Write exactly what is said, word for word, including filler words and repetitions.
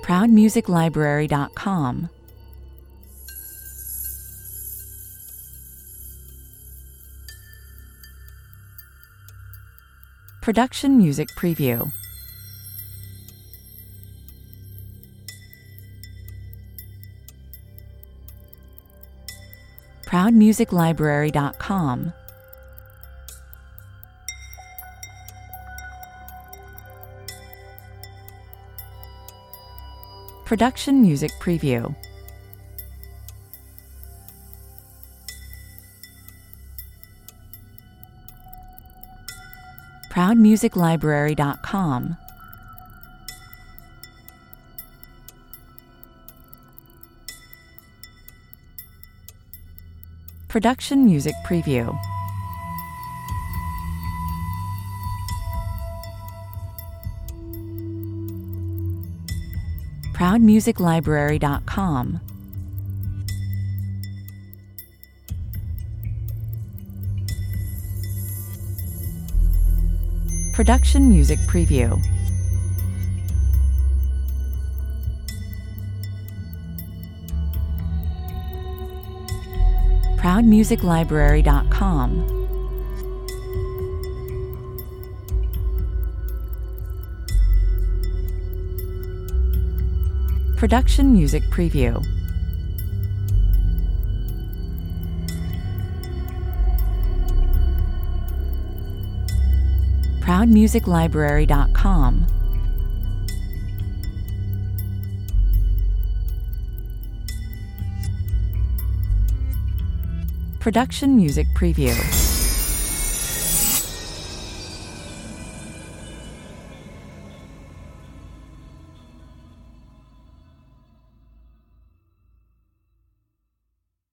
proud music library dot com, Production Music Preview. proud music library dot com, Production Music Preview. proud music library dot com, Production Music Preview. proud music library dot com, Production Music Preview. proud music library dot com, Production Music Preview. proud music library dot com, Production Music Preview.